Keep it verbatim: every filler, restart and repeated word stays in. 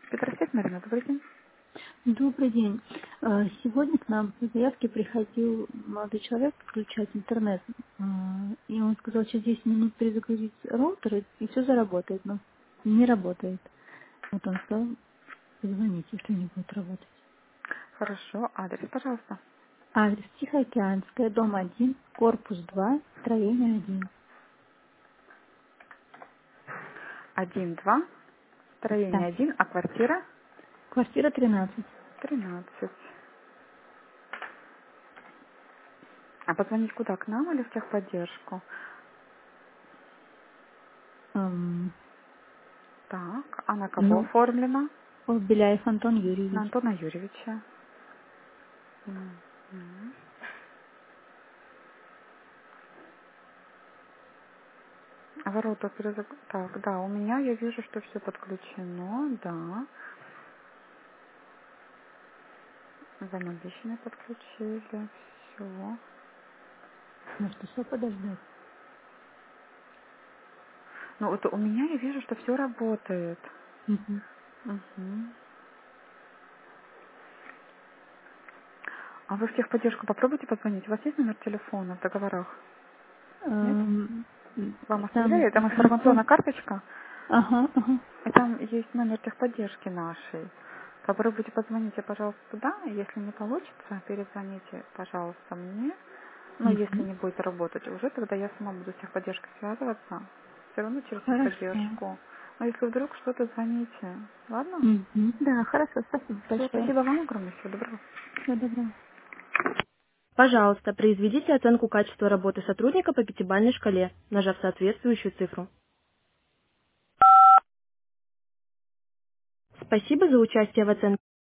Петросвет, Марина, добрый день. Добрый день. Э, Сегодня к нам по заявке приходил молодой человек включать интернет. Э, И он сказал, через десять минут перезагрузить роутер, и и все заработает. Но не работает. Вот он сказал, позвонить, если не будет работать. Хорошо, адрес, пожалуйста. Адрес Тихоокеанская, дом один, корпус два, строение один. Один, два, строение Да. один, а квартира Квартира тринадцать. тринадцать. А позвонить куда, к нам или в техподдержку? Эм, Так, а на кого Ну, оформлено? Беляев Антон На Юрьевич. Антона Юрьевича. Мгм. А ворота перезаг... Так, да, у меня я вижу, что все подключено, да. Взаимодействие подключили, все. Может, еще подождать? Ну, вот у меня я вижу, что все работает. Мгм. Мгм. А вы в техподдержку попробуйте позвонить. У вас есть номер телефона в договорах? Нет? Эм, Вам Там оставляли? Там телефон. информационная карточка, Ага, ага. и там есть номер техподдержки нашей. Попробуйте позвоните, пожалуйста, туда. Если не получится, перезвоните, пожалуйста, мне. Но если Мгм. не будет работать, уже тогда я сама буду с техподдержкой связываться. Все равно через Хорошо. техподдержку. Но если вдруг что-то, звоните. Ладно? Мгм. Да, хорошо, спасибо Все, большое. спасибо вам огромное. Всего доброго. Всего доброго. Пожалуйста, произведите оценку качества работы сотрудника по пятибалльной шкале, нажав соответствующую цифру. Спасибо за участие в оценке.